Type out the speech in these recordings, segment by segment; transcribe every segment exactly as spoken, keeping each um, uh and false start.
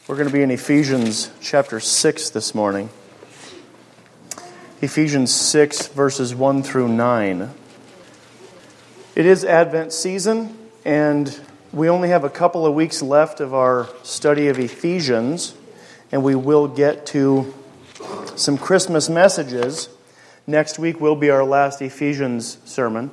We're going to be in Ephesians chapter six this morning. Ephesians six, verses one through nine. It is Advent season, and we only have a couple of weeks left of our study of Ephesians, and we will get to some Christmas messages. Next week will be our last Ephesians sermon.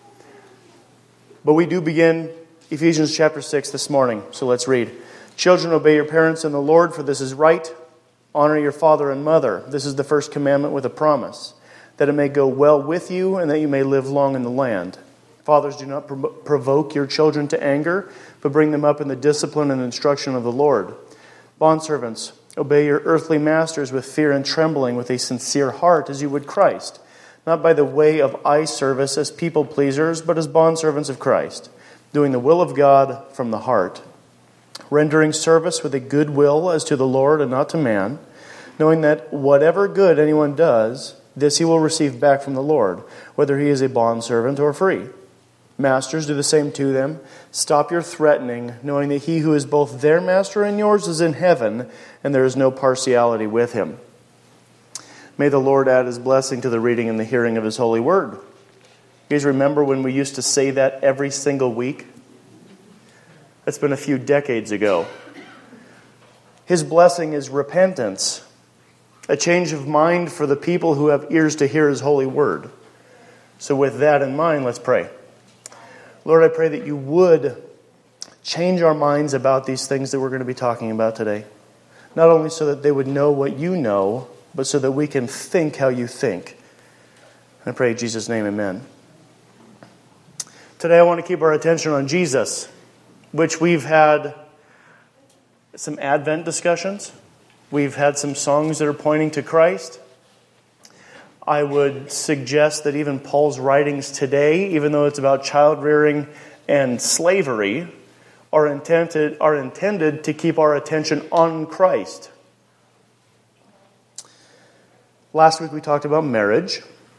But we do begin Ephesians chapter six this morning, so let's read. Children, obey your parents in the Lord, for this is right. Honor your father and mother. This is the first commandment with a promise, that it may go well with you and that you may live long in the land. Fathers, do not pro- provoke your children to anger, but bring them up in the discipline and instruction of the Lord. Bondservants, obey your earthly masters with fear and trembling, with a sincere heart, as you would Christ, not by the way of eye service as people pleasers, but as bondservants of Christ, doing the will of God from the heart, rendering service with a good will as to the Lord and not to man, knowing that whatever good anyone does, this he will receive back from the Lord, whether he is a bondservant or free. Masters, do the same to them. Stop your threatening, knowing that he who is both their master and yours is in heaven, and there is no partiality with him. May the Lord add his blessing to the reading and the hearing of his holy word. You guys remember when we used to say that every single week? That's been a few decades ago. His blessing is repentance, a change of mind for the people who have ears to hear his holy word. So with that in mind, let's pray. Lord, I pray that you would change our minds about these things that we're going to be talking about today. Not only so that they would know what you know, but so that we can think how you think. I pray in Jesus' name, amen. Today I want to keep our attention on Jesus, which we've had some Advent discussions. We've had some songs that are pointing to Christ. I would suggest that even Paul's writings today, even though it's about child rearing and slavery, are intended, are intended to keep our attention on Christ. Last week we talked about marriage.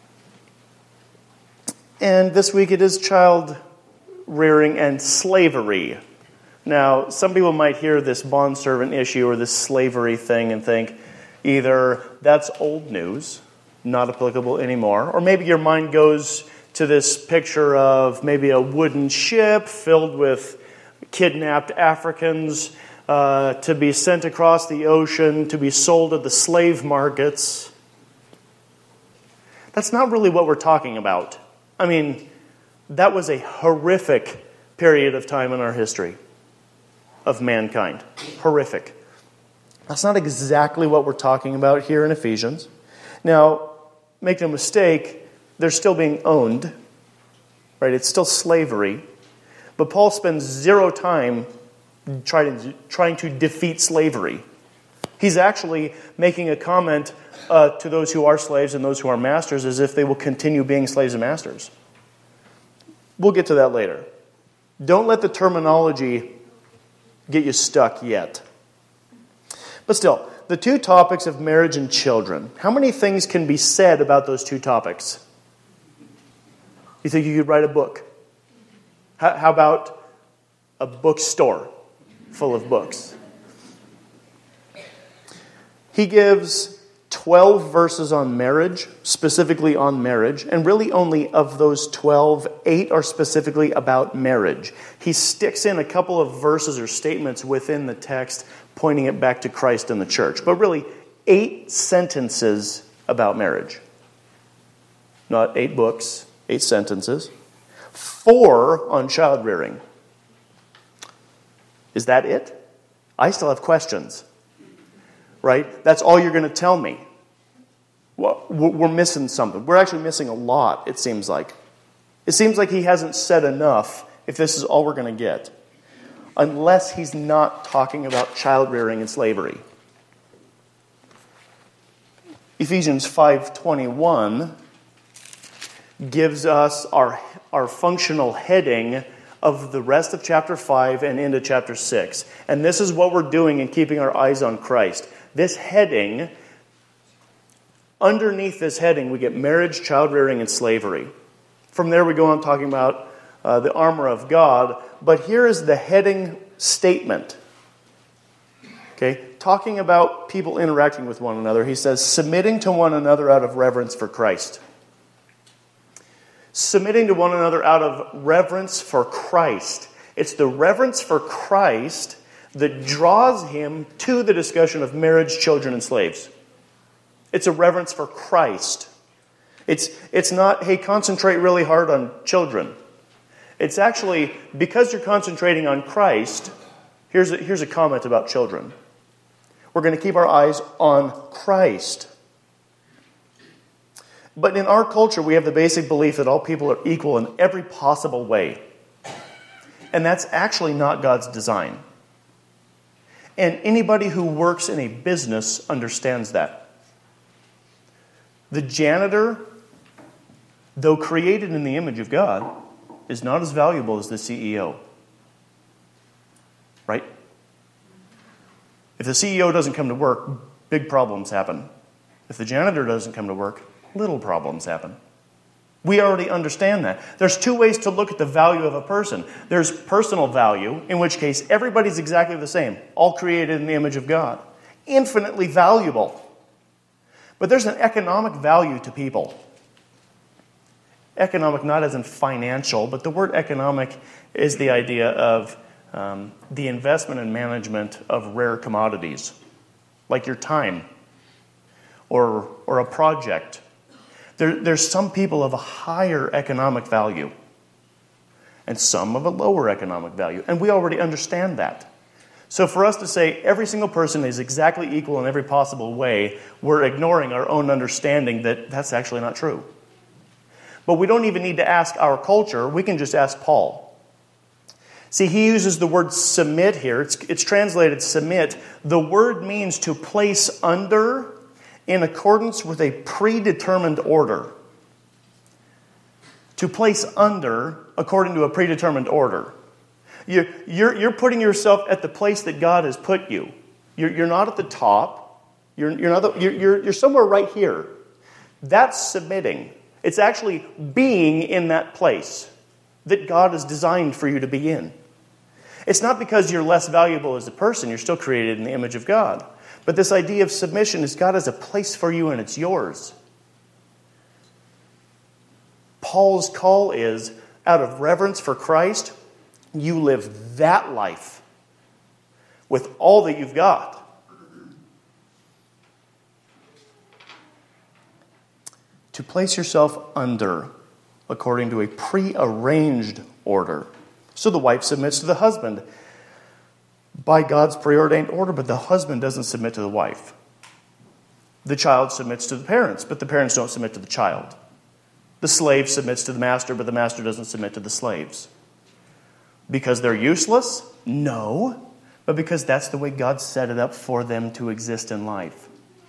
And this week it is child rearing and slavery. Now, some people might hear this bondservant issue or this slavery thing and think either that's old news, not applicable anymore, or maybe your mind goes to this picture of maybe a wooden ship filled with kidnapped Africans uh, to be sent across the ocean to be sold at the slave markets. That's not really what we're talking about. I mean, that was a horrific period of time in our history of mankind. Horrific. That's not exactly what we're talking about here in Ephesians. Now, make no mistake, they're still being owned, right? It's still slavery. But Paul spends zero time trying to, trying to defeat slavery. He's actually making a comment uh, to those who are slaves and those who are masters as if they will continue being slaves and masters. We'll get to that later. Don't let the terminology get you stuck yet. But still, the two topics of marriage and children. How many things can be said about those two topics? You think you could write a book? How, how about a bookstore full of books? He gives twelve verses on marriage, specifically on marriage, and really only of those twelve, eight are specifically about marriage. He sticks in a couple of verses or statements within the text, pointing it back to Christ and the church. But really, eight sentences about marriage. Not eight books, eight sentences. Four on child rearing. Is that it? I still have questions. Right? That's all you're going to tell me. Well, we're missing something. We're actually missing a lot, it seems like. It seems like he hasn't said enough if this is all we're going to get. Unless he's not talking about child rearing and slavery. Ephesians five twenty-one gives us our, our functional heading of the rest of chapter five and into chapter six. And this is what we're doing in keeping our eyes on Christ. This heading, underneath this heading, we get marriage, child rearing, and slavery. From there we go on talking about uh, the armor of God. But here is the heading statement. Okay, talking about people interacting with one another, he says, submitting to one another out of reverence for Christ. Submitting to one another out of reverence for Christ. It's the reverence for Christ that draws him to the discussion of marriage, children, and slaves. It's a reverence for Christ. It's, it's not, hey, concentrate really hard on children. It's actually, because you're concentrating on Christ, here's a, here's a comment about children. We're going to keep our eyes on Christ. But in our culture, we have the basic belief that all people are equal in every possible way. And that's actually not God's design. And anybody who works in a business understands that. The janitor, though created in the image of God, is not as valuable as the C E O. Right? If the C E O doesn't come to work, big problems happen. If the janitor doesn't come to work, little problems happen. We already understand that. There's two ways to look at the value of a person. There's personal value, in which case everybody's exactly the same, all created in the image of God. Infinitely valuable. But there's an economic value to people. Economic, not as in financial, but the word economic is the idea of um, the investment and management of rare commodities, like your time or, or a project. There, there's some people of a higher economic value and some of a lower economic value, and we already understand that. So for us to say every single person is exactly equal in every possible way, we're ignoring our own understanding that that's actually not true. But we don't even need to ask our culture. We can just ask Paul. See, he uses the word submit here. It's, it's translated submit. The word means to place under in accordance with a predetermined order. To place under according to a predetermined order. You're, you're, you're putting yourself at the place that God has put you. You're, you're not at the top. You're, you're, not the, you're, you're somewhere right here. That's submitting. It's actually being in that place that God has designed for you to be in. It's not because you're less valuable as a person. You're still created in the image of God. But this idea of submission is God has a place for you and it's yours. Paul's call is, out of reverence for Christ, you live that life with all that you've got. To place yourself under according to a prearranged order. So the wife submits to the husband by God's preordained order, but the husband doesn't submit to the wife. The child submits to the parents, but the parents don't submit to the child. The slave submits to the master, but the master doesn't submit to the slaves. Because they're useless? No. But because that's the way God set it up for them to exist in life.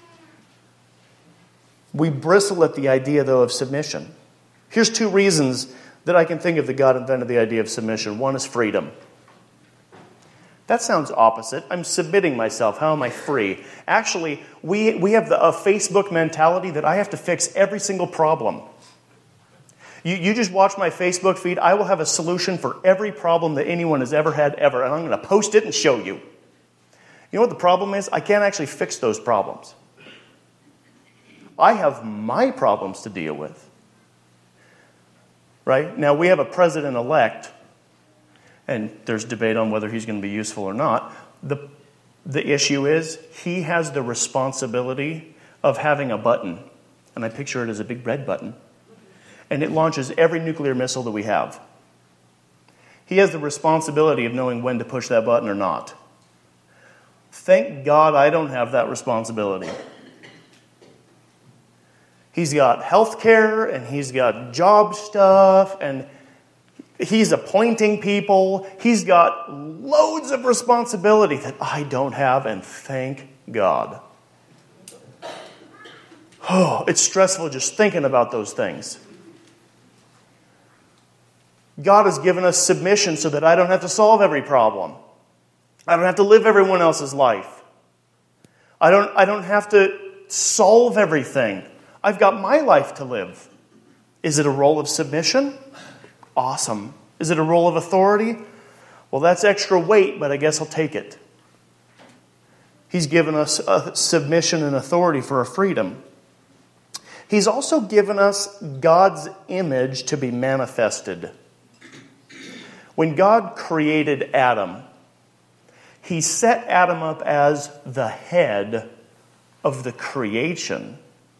We bristle at the idea, though, of submission. Here's two reasons that I can think of that God invented the idea of submission. One is freedom. That sounds opposite. I'm submitting myself. How am I free? Actually, we, we have the, a Facebook mentality that I have to fix every single problem. You, you just watch my Facebook feed. I will have a solution for every problem that anyone has ever had ever, and I'm going to post it and show you. You know what the problem is? I can't actually fix those problems. I have my problems to deal with. Right? Now, we have a president-elect, and there's debate on whether he's going to be useful or not. The, the issue is, he has the responsibility of having a button, and I picture it as a big red button, and it launches every nuclear missile that we have. He has the responsibility of knowing when to push that button or not. Thank God I don't have that responsibility. He's got health care, and he's got job stuff, and he's appointing people. He's got loads of responsibility that I don't have, and thank God. Oh, it's stressful just thinking about those things. God has given us submission so that I don't have to solve every problem. I don't have to live everyone else's life. I don't, I don't have to solve everything. I've got my life to live. Is it a role of submission? Awesome. Is it a role of authority? Well, that's extra weight, but I guess I'll take it. He's given us a submission and authority for a freedom. He's also given us God's image to be manifested. When God created Adam, He set Adam up as the head of the creation.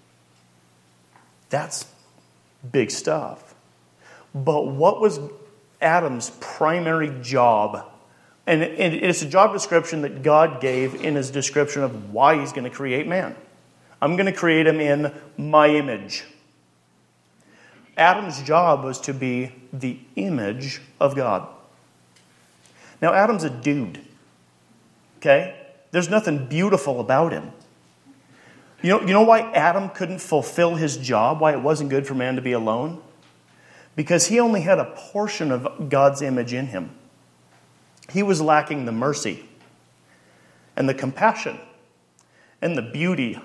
That's big stuff. But what was Adam's primary job? And it's a job description that God gave in His description of why He's going to create man. I'm going to create him in my image. Adam's job was to be the image of God. Now, Adam's a dude. Okay? There's nothing beautiful about him. You know, you know why Adam couldn't fulfill his job? Why it wasn't good for man to be alone? Because he only had a portion of God's image in him. He was lacking the mercy and the compassion and the beauty.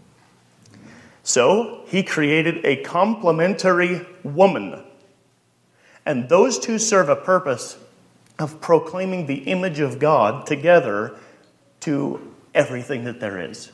So he created a complementary woman. And those two serve a purpose of proclaiming the image of God together to everything that there is.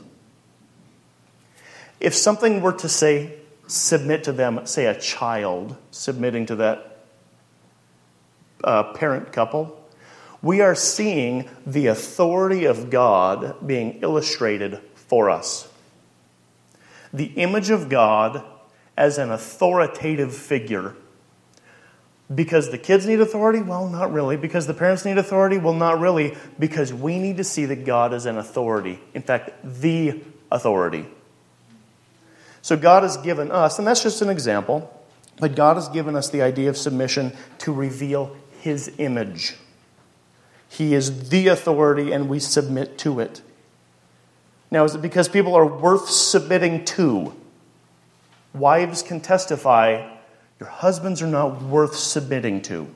If something were to say, submit to them, say a child submitting to that uh, parent couple, we are seeing the authority of God being illustrated for us. The image of God as an authoritative figure. Because the kids need authority? Well, not really. Because the parents need authority? Well, not really. Because we need to see that God is an authority. In fact, the authority. So God has given us, and that's just an example, but God has given us the idea of submission to reveal His image. He is the authority and we submit to it. Now, is it because people are worth submitting to? Wives can testify, your husbands are not worth submitting to.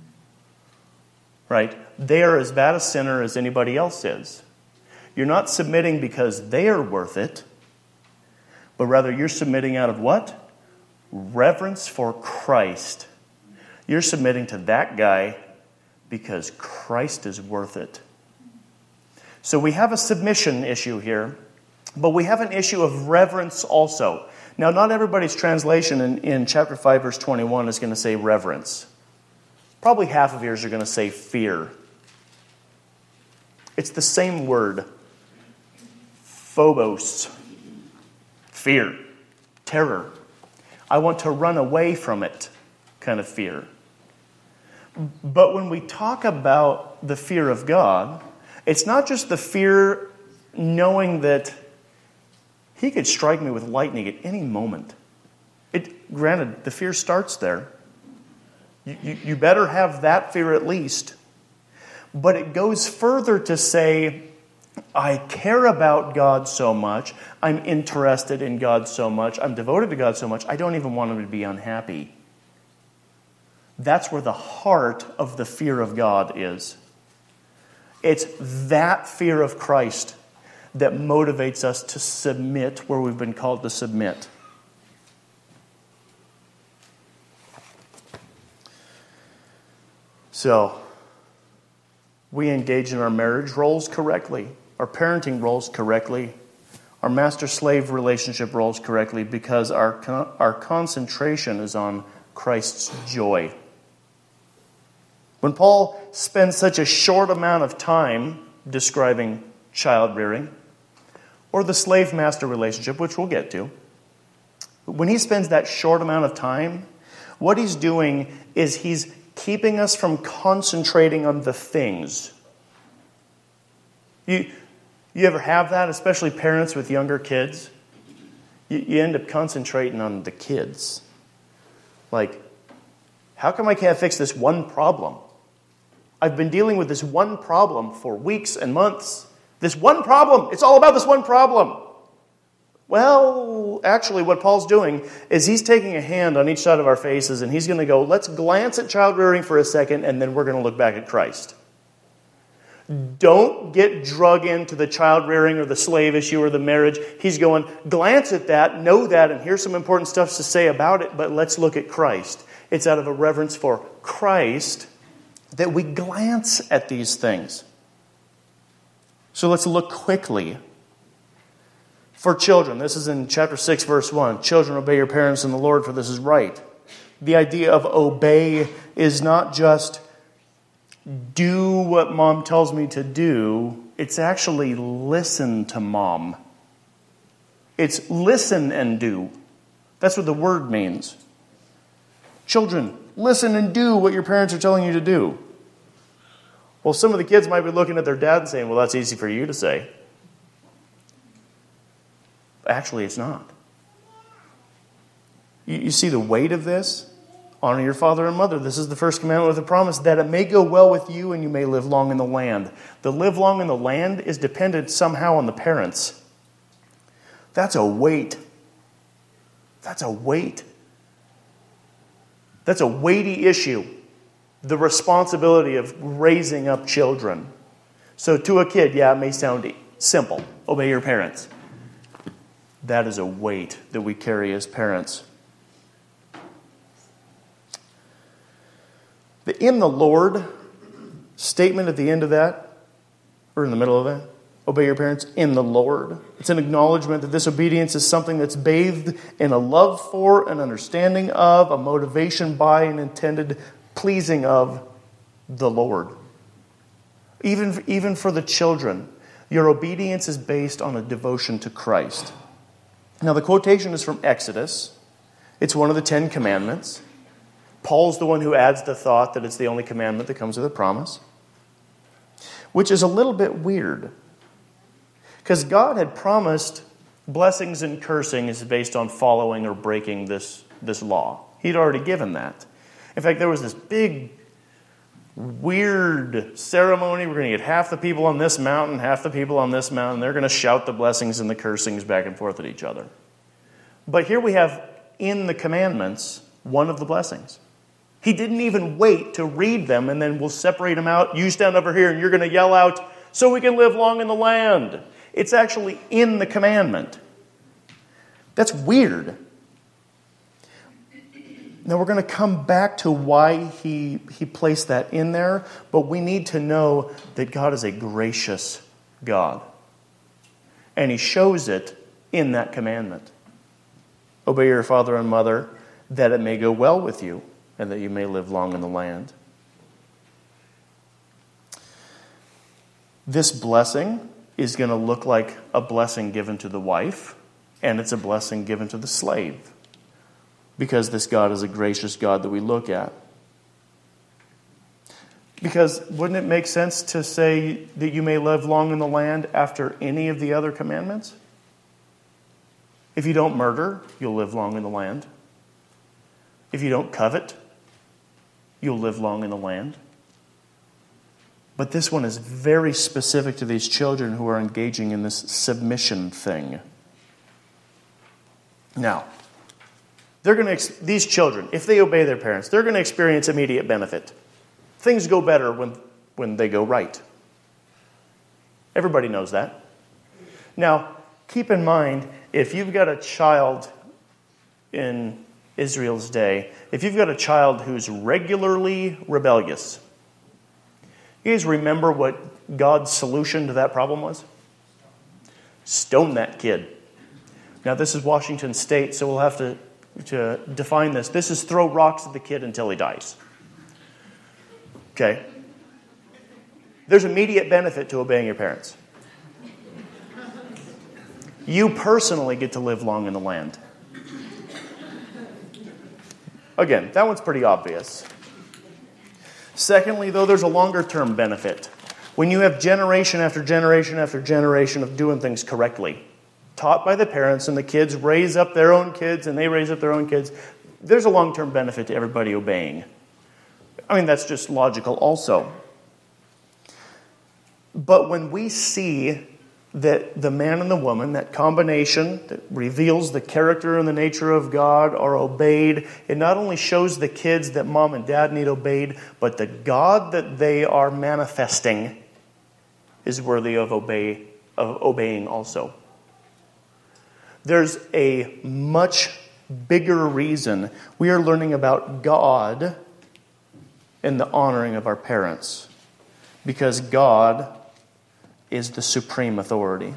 Right? They are as bad a sinner as anybody else is. You're not submitting because they are worth it, but rather you're submitting out of what? Reverence for Christ. You're submitting to that guy because Christ is worth it. So we have a submission issue here, but we have an issue of reverence also. Now, not everybody's translation in, in chapter five, verse twenty-one is going to say reverence. Probably half of yours are going to say fear. It's the same word. Phobos. Fear. Terror. I want to run away from it kind of fear. But when we talk about the fear of God, it's not just the fear knowing that He could strike me with lightning at any moment. It, granted, the fear starts there. You, you, you better have that fear at least. But it goes further to say, I care about God so much. I'm interested in God so much. I'm devoted to God so much. I don't even want Him to be unhappy. That's where the heart of the fear of God is. It's that fear of Christ that motivates us to submit where we've been called to submit. So, we engage in our marriage roles correctly, our parenting roles correctly, our master-slave relationship roles correctly, because our con- our concentration is on Christ's joy. When Paul spends such a short amount of time describing child rearing, or the slave-master relationship, which we'll get to, when he spends that short amount of time, what he's doing is he's keeping us from concentrating on the things. You, you ever have that, especially parents with younger kids? You, you end up concentrating on the kids. Like, how come I can't fix this one problem? I've been dealing with this one problem for weeks and months. This one problem. It's all about this one problem. Well, actually what Paul's doing is he's taking a hand on each side of our faces and he's going to go, let's glance at child rearing for a second and then we're going to look back at Christ. Don't get drug into the child rearing or the slave issue or the marriage. He's going, glance at that, know that, and here's some important stuff to say about it, but let's look at Christ. It's out of a reverence for Christ that we glance at these things. So let's look quickly. For children, this is in chapter six, verse one. Children, obey your parents in the Lord, for this is right. The idea of obey is not just do what mom tells me to do. It's actually listen to mom. It's listen and do. That's what the word means. Children, listen and do what your parents are telling you to do. Well, some of the kids might be looking at their dad and saying, well, that's easy for you to say. Actually, it's not. You, you see the weight of this? Honor your father and mother. This is the first commandment with a promise, that it may go well with you and you may live long in the land. The live long in the land is dependent somehow on the parents. That's a weight. That's a weight. That's a weighty issue. The responsibility of raising up children. So to a kid, yeah, it may sound simple. Obey your parents. That is a weight that we carry as parents. The in the Lord statement at the end of that, or in the middle of that, obey your parents in the Lord. It's an acknowledgement that this obedience is something that's bathed in a love for, an understanding of, a motivation by, an intended pleasing of the Lord. Even, even for the children, your obedience is based on a devotion to Christ. Now, the quotation is from Exodus. It's one of the Ten Commandments. Paul's the one who adds the thought that it's the only commandment that comes with a promise, which is a little bit weird. Because God had promised blessings and cursings based on following or breaking this, this law. He'd already given that. In fact, there was this big, weird ceremony. We're going to get half the people on this mountain, half the people on this mountain. They're going to shout the blessings and the cursings back and forth at each other. But here we have in the commandments one of the blessings. He didn't even wait to read them and then we'll separate them out. You stand over here and you're going to yell out, so we can live long in the land. It's actually in the commandment. That's weird. Now we're going to come back to why he, he placed that in there, but we need to know that God is a gracious God. And He shows it in that commandment. Obey your father and mother, that it may go well with you, and that you may live long in the land. This blessing is going to look like a blessing given to the wife, and it's a blessing given to the slave. Because this God is a gracious God that we look at. Because wouldn't it make sense to say that you may live long in the land after any of the other commandments? If you don't murder, you'll live long in the land. If you don't covet, you'll live long in the land. But this one is very specific to these children who are engaging in this submission thing. Now, they're going to these children, if they obey their parents, they're going to experience immediate benefit. Things go better when, when they go right. Everybody knows that. Now, keep in mind, if you've got a child in Israel's day, if you've got a child who's regularly rebellious, you guys remember what God's solution to that problem was? Stone that kid. Now, this is Washington State, so we'll have to, to define this. This is throw rocks at the kid until he dies. Okay? There's immediate benefit to obeying your parents. You personally get to live long in the land. Again, that one's pretty obvious. Secondly, though, there's a longer-term benefit. When you have generation after generation after generation of doing things correctly, taught by the parents, and the kids raise up their own kids, and they raise up their own kids, there's a long-term benefit to everybody obeying. I mean, that's just logical also. But when we see that the man and the woman, that combination that reveals the character and the nature of God, are obeyed, it not only shows the kids that mom and dad need obeyed, but the God that they are manifesting is worthy of obey of obeying also. There's a much bigger reason we are learning about God in the honoring of our parents. Because God is the supreme authority.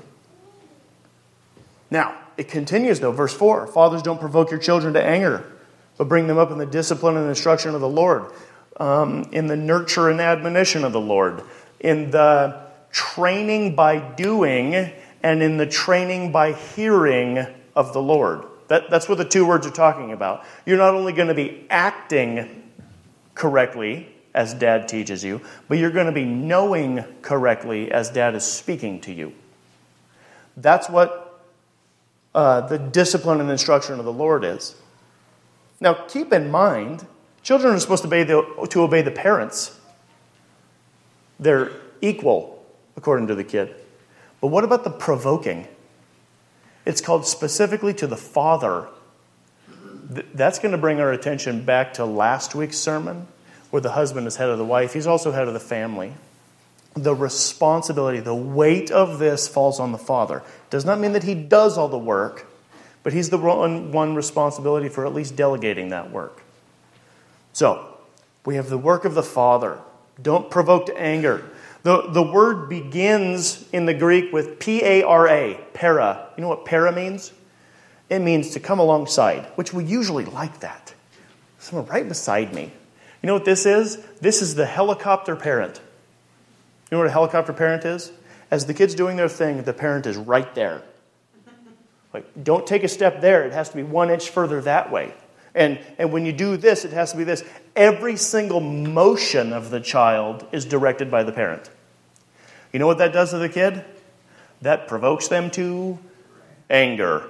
Now, it continues though, verse four, fathers, don't provoke your children to anger, but bring them up in the discipline and instruction of the Lord, um, in the nurture and admonition of the Lord, in the training by doing, and in the training by hearing of the Lord. That, that's what the two words are talking about. You're not only going to be acting correctly, as Dad teaches you, but you're going to be knowing correctly as Dad is speaking to you. That's what uh, the discipline and instruction of the Lord is. Now, keep in mind, children are supposed to obey the, to obey the parents. They're equal, according to the kid. But what about the provoking? It's called specifically to the father. Th- that's going to bring our attention back to last week's sermon, where the husband is head of the wife. He's also head of the family. The responsibility, the weight of this falls on the father. Does not mean that he does all the work, but he's the one, one responsibility for at least delegating that work. So, we have the work of the father. Don't provoke to anger. The, the word begins in the Greek with P A R A, para. You know what para means? It means to come alongside, which we usually like that. Someone right beside me. You know what this is? This is the helicopter parent. You know what a helicopter parent is? As the kid's doing their thing, the parent is right there. Like, don't take a step there. It has to be one inch further that way. And, and when you do this, it has to be this. Every single motion of the child is directed by the parent. You know what that does to the kid? That provokes them to anger.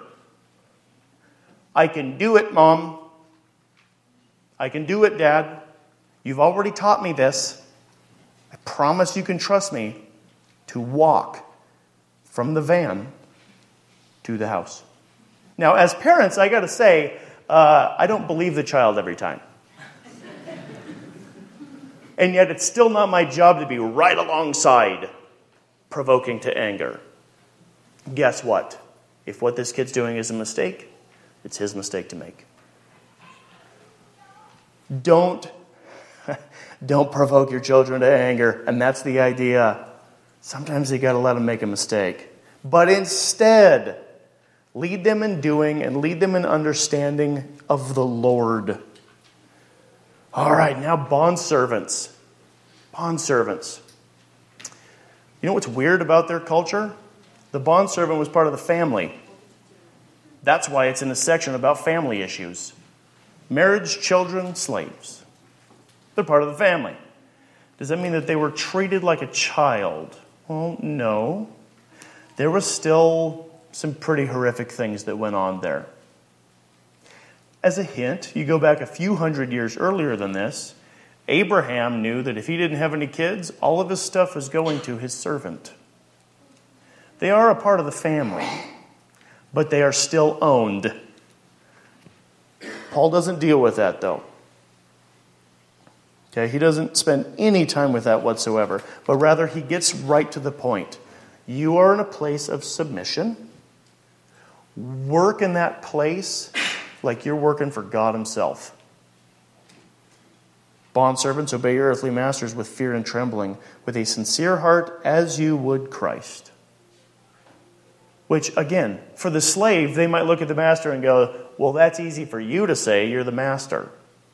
I can do it, Mom. I can do it, Dad. You've already taught me this. I promise you can trust me to walk from the van to the house. Now, as parents, I got to say, uh, I don't believe the child every time. And yet it's still not my job to be right alongside provoking to anger. Guess what? If what this kid's doing is a mistake, it's his mistake to make. Don't Don't provoke your children to anger. And that's the idea. Sometimes you got to let them make a mistake. But instead, lead them in doing and lead them in understanding of the Lord. All right, now bondservants. Bondservants. You know what's weird about their culture? The bondservant was part of the family. That's why it's in a section about family issues. Marriage, children, slaves. They're part of the family. Does that mean that they were treated like a child? Well, no. There was still some pretty horrific things that went on there. As a hint, you go back a few hundred years earlier than this, Abraham knew that if he didn't have any kids, all of his stuff was going to his servant. They are a part of the family, but they are still owned. Paul doesn't deal with that, though. Okay, he doesn't spend any time with that whatsoever, but rather he gets right to the point. You are in a place of submission. Work in that place like you're working for God himself. Bondservants, obey your earthly masters with fear and trembling, with a sincere heart as you would Christ. Which, again, for the slave, they might look at the master and go, well, that's easy for you to say, you're the master.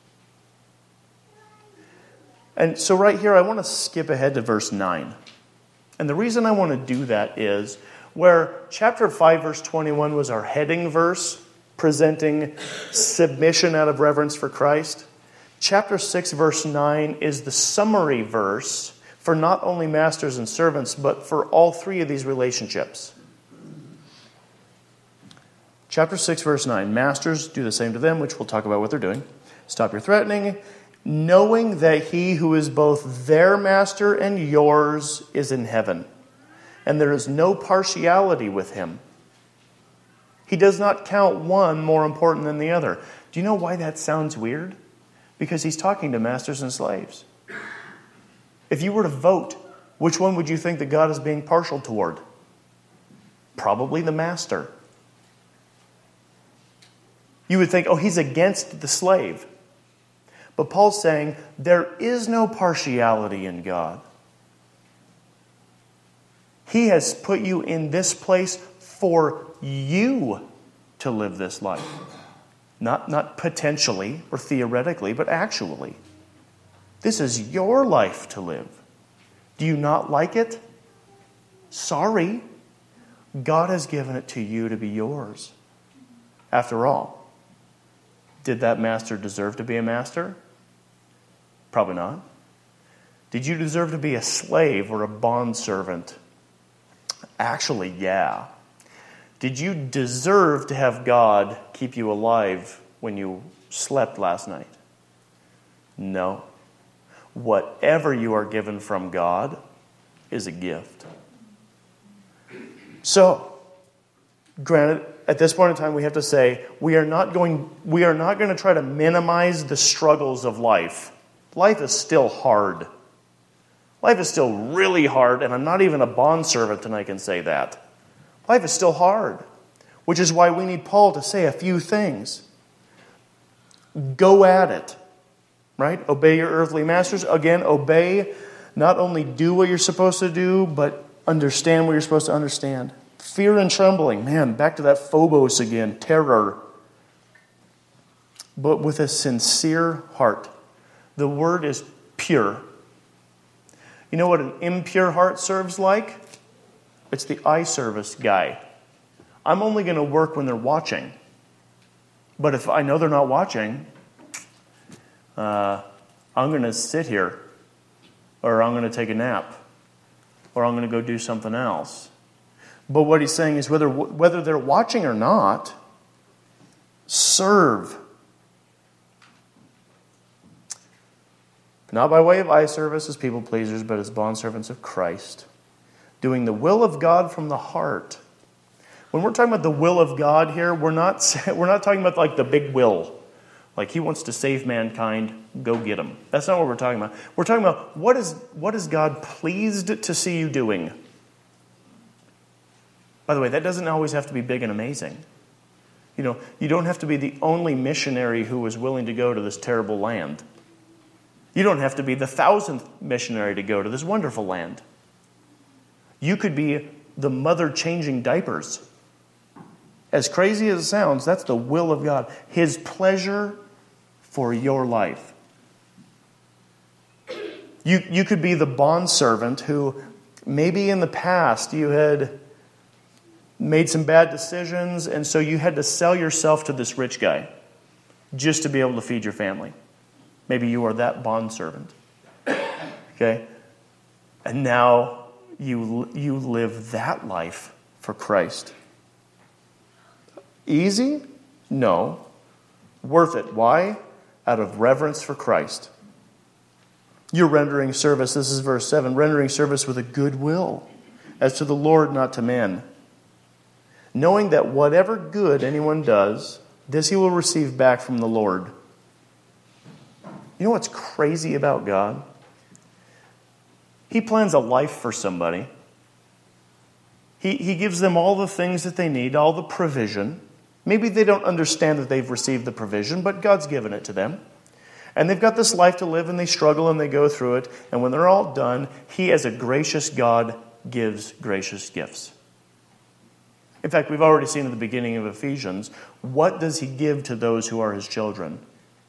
And so right here, I want to skip ahead to verse nine. And the reason I want to do that is where chapter five, verse twenty-one was our heading verse, presenting submission out of reverence for Christ. Chapter six, verse nine is the summary verse for not only masters and servants, but for all three of these relationships. Chapter six, verse nine, masters, do the same to them, which we'll talk about what they're doing. Stop your threatening, knowing that he who is both their master and yours is in heaven, and there is no partiality with him. He does not count one more important than the other. Do you know why that sounds weird? Because he's talking to masters and slaves. If you were to vote, which one would you think that God is being partial toward? Probably the master. You would think, oh, he's against the slave. But Paul's saying there is no partiality in God. He has put you in this place for you to live this life. Not, not potentially or theoretically, but actually. This is your life to live. Do you not like it? Sorry. God has given it to you to be yours. After all, did that master deserve to be a master? Probably not. Did you deserve to be a slave or a bondservant? Actually, yeah. Did you deserve to have God keep you alive when you slept last night? No. Whatever you are given from God is a gift. So, granted, at this point in time, we have to say we are not going. We are not going to try to minimize the struggles of life. Life is still hard. Life is still really hard, and I'm not even a bondservant, and I can say that. Life is still hard, which is why we need Paul to say a few things. Go at it, right? Obey your earthly masters. Again, obey. Not only do what you're supposed to do, but understand what you're supposed to understand. Fear and trembling. Man, back to that phobos again. Terror. But with a sincere heart. The word is pure. You know what an impure heart serves like? It's the eye service guy. I'm only going to work when they're watching. But if I know they're not watching, uh, I'm going to sit here. Or I'm going to take a nap. Or I'm going to go do something else. But what he's saying is whether whether they're watching or not, serve. Not by way of eye service as people pleasers, but as bondservants of Christ. Doing the will of God from the heart. When we're talking about the will of God here, we're not we're not talking about like the big will. Like he wants to save mankind, go get him. That's not what we're talking about. We're talking about what is what is God pleased to see you doing? By the way, that doesn't always have to be big and amazing. You know, you don't have to be the only missionary who was willing to go to this terrible land. You don't have to be the thousandth missionary to go to this wonderful land. You could be the mother changing diapers. As crazy as it sounds, that's the will of God. His pleasure for your life. You, you could be the bondservant who maybe in the past you had made some bad decisions, and so you had to sell yourself to this rich guy just to be able to feed your family. Maybe you are that bondservant. Okay? And now you, you live that life for Christ. Easy? No. Worth it. Why? Out of reverence for Christ. You're rendering service, this is verse seven, rendering service with a good will, as to the Lord, not to men. Knowing that whatever good anyone does, this he will receive back from the Lord. You know what's crazy about God? He plans a life for somebody. He, he gives them all the things that they need, all the provision. Maybe they don't understand that they've received the provision, but God's given it to them. And they've got this life to live, and they struggle, and they go through it. And when they're all done, He, as a gracious God, gives gracious gifts. In fact, we've already seen at the beginning of Ephesians, what does He give to those who are His children?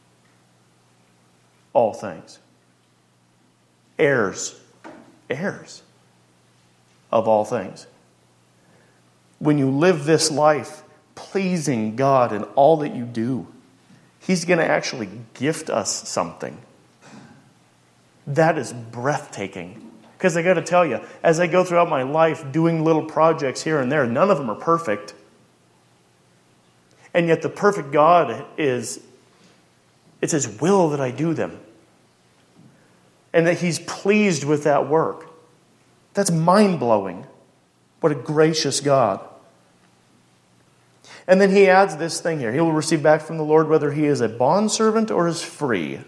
All things. Heirs. Heirs of all things. When you live this life pleasing God in all that you do, He's going to actually gift us something. That is breathtaking. Because I got to tell you, as I go throughout my life doing little projects here and there, none of them are perfect. And yet the perfect God is, it's His will that I do them. And that He's pleased with that work. That's mind-blowing. What a gracious God. And then He adds this thing here. He will receive back from the Lord whether he is a bondservant or is free.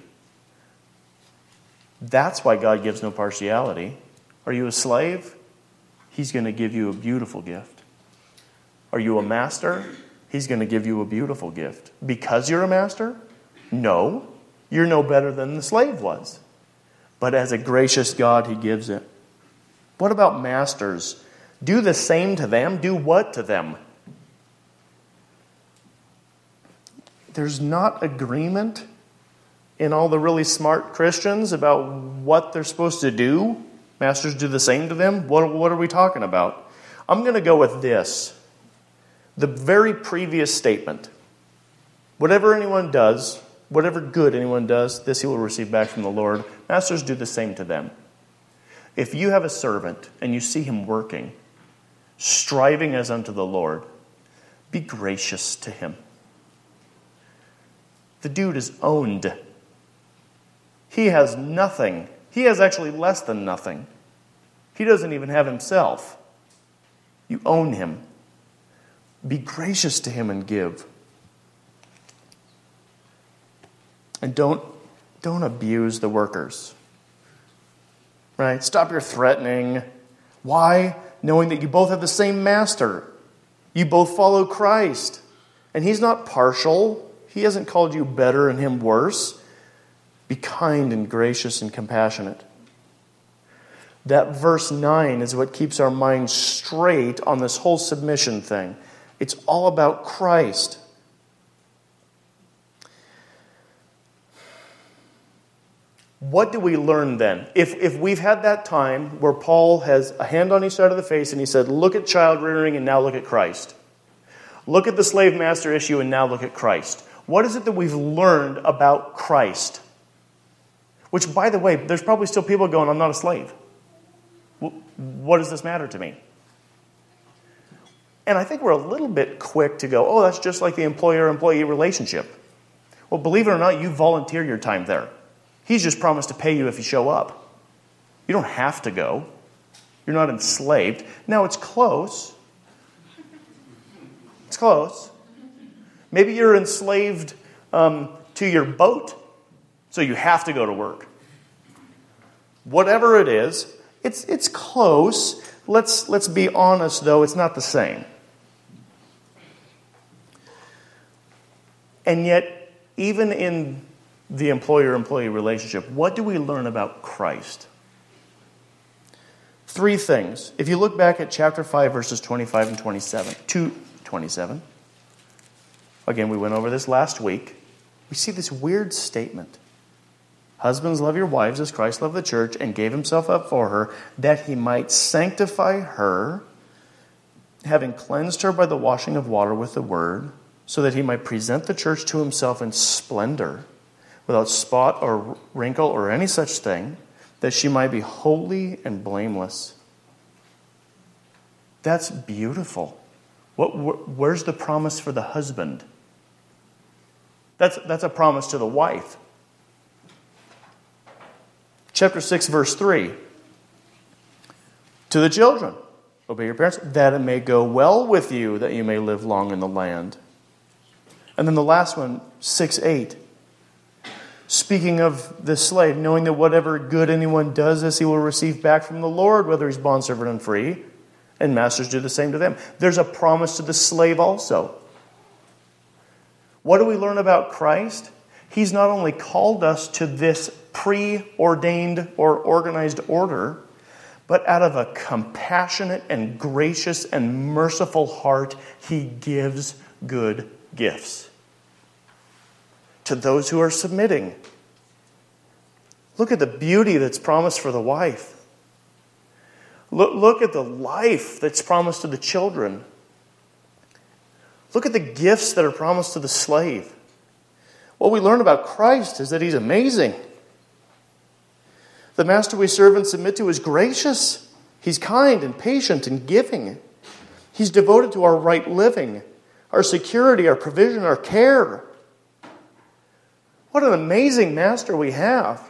That's why God gives no partiality. Are you a slave? He's going to give you a beautiful gift. Are you a master? He's going to give you a beautiful gift. Because you're a master? No. You're no better than the slave was. But as a gracious God, He gives it. What about masters Do the same to them. Do what to them? There's not agreement in all the really smart Christians about what they're supposed to do. Masters, do the same to them. What, what are we talking about? I'm going to go with this. The very previous statement. Whatever anyone does, whatever good anyone does, this he will receive back from the Lord. Masters, do the same to them. If you have a servant and you see him working, striving as unto the Lord, be gracious to him. The dude is owned. He has nothing. He has actually less than nothing. He doesn't even have himself. You own him. Be gracious to him and give. And don't, don't abuse the workers. Right? Stop your threatening. Why? Knowing that you both have the same master. You both follow Christ. And he's not partial. He hasn't called you better and him worse. Be kind and gracious and compassionate. That verse nine is what keeps our minds straight on this whole submission thing. It's all about Christ. What do we learn then? If, if we've had that time where Paul has a hand on each side of the face and he said, look at child rearing and now look at Christ. Look at the slave master issue and now look at Christ. What is it that we've learned about Christ? Which, by the way, there's probably still people going, I'm not a slave. What does this matter to me? And I think we're a little bit quick to go, oh, that's just like the employer-employee relationship. Well, believe it or not, you volunteer your time there. He's just promised to pay you if you show up. You don't have to go. You're not enslaved. Now, it's close. It's close. Maybe you're enslaved um, to your boat, so you have to go to work. Whatever it is, it's it's close. Let's let's be honest, though, it's not the same. And yet, even in the employer-employee relationship, what do we learn about Christ? Three things. If you look back at chapter five, verses twenty-five and twenty-seven, two twenty-seven. Again, we went over this last week. We see this weird statement. Husbands, love your wives as Christ loved the church and gave himself up for her, that he might sanctify her, having cleansed her by the washing of water with the word, so that he might present the church to himself in splendor, without spot or wrinkle or any such thing, that she might be holy and blameless. That's beautiful. What, where's the promise for the husband? That's, that's a promise to the wife. Chapter six, verse three. To the children, obey your parents, that it may go well with you, that you may live long in the land. And then the last one, six eight. Speaking of the slave, knowing that whatever good anyone does, this he will receive back from the Lord, whether he's bondservant and free, and masters do the same to them. There's a promise to the slave also. What do we learn about Christ? He's not only called us to this preordained or organized order, but out of a compassionate and gracious and merciful heart, he gives good gifts to those who are submitting. Look at the beauty that's promised for the wife. Look, look at the life that's promised to the children. Look at the gifts that are promised to the slave. What we learn about Christ is that he's amazing. The master we serve and submit to is gracious. He's kind and patient and giving. He's devoted to our right living, our security, our provision, our care. What an amazing master we have.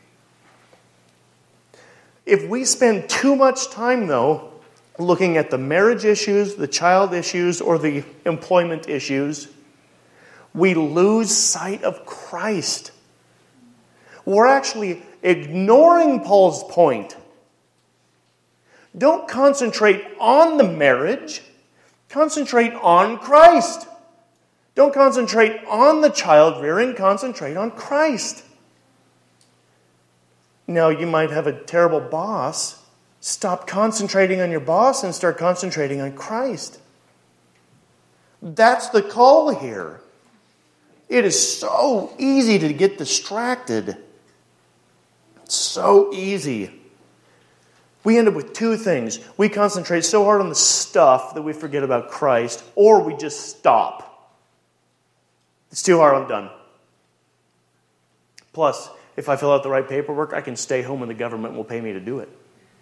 If we spend too much time, though, looking at the marriage issues, the child issues, or the employment issues, we lose sight of Christ. We're actually ignoring Paul's point. Don't concentrate on the marriage. Concentrate on Christ. Don't concentrate on the child rearing. Concentrate on Christ. Now, you might have a terrible boss, Stop concentrating on your boss and start concentrating on Christ. That's the call here. It is so easy to get distracted. So easy. We end up with two things. We concentrate so hard on the stuff that we forget about Christ, or we just stop. It's too hard, I'm done. Plus, if I fill out the right paperwork, I can stay home and the government will pay me to do it.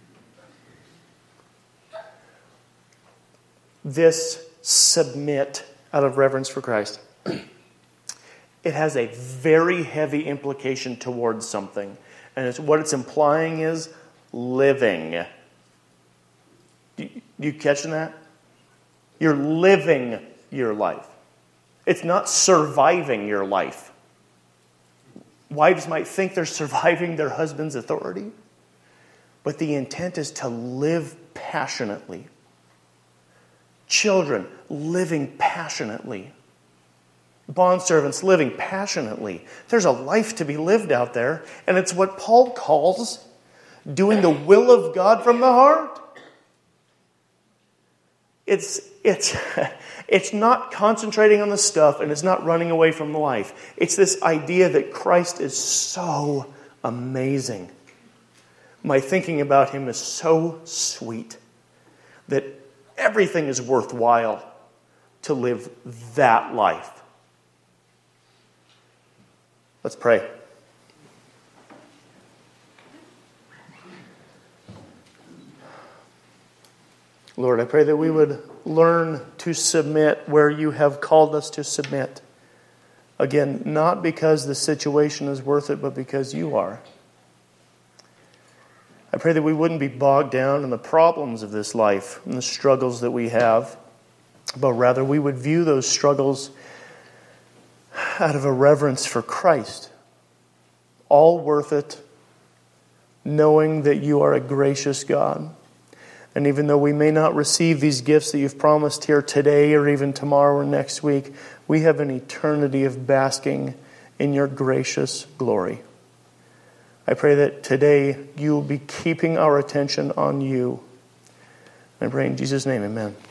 This submit out of reverence for Christ, it has a very heavy implication towards something. And it's, what it's implying is living. You, you catching that? You're living your life. It's not surviving your life. Wives might think they're surviving their husband's authority, but the intent is to live passionately. Children living passionately. Bondservants living passionately. There's a life to be lived out there, and it's what Paul calls doing the will of God from the heart. It's, it's, it's not concentrating on the stuff, and it's not running away from life. It's this idea that Christ is so amazing. My thinking about him is so sweet that everything is worthwhile to live that life. Let's pray. Lord, I pray that we would learn to submit where you have called us to submit. Again, not because the situation is worth it, but because you are. I pray that we wouldn't be bogged down in the problems of this life and the struggles that we have, but rather we would view those struggles out of a reverence for Christ. All worth it, knowing that you are a gracious God. And even though we may not receive these gifts that you've promised here today or even tomorrow or next week, we have an eternity of basking in your gracious glory. I pray that today you will be keeping our attention on you. I pray in Jesus' name, amen.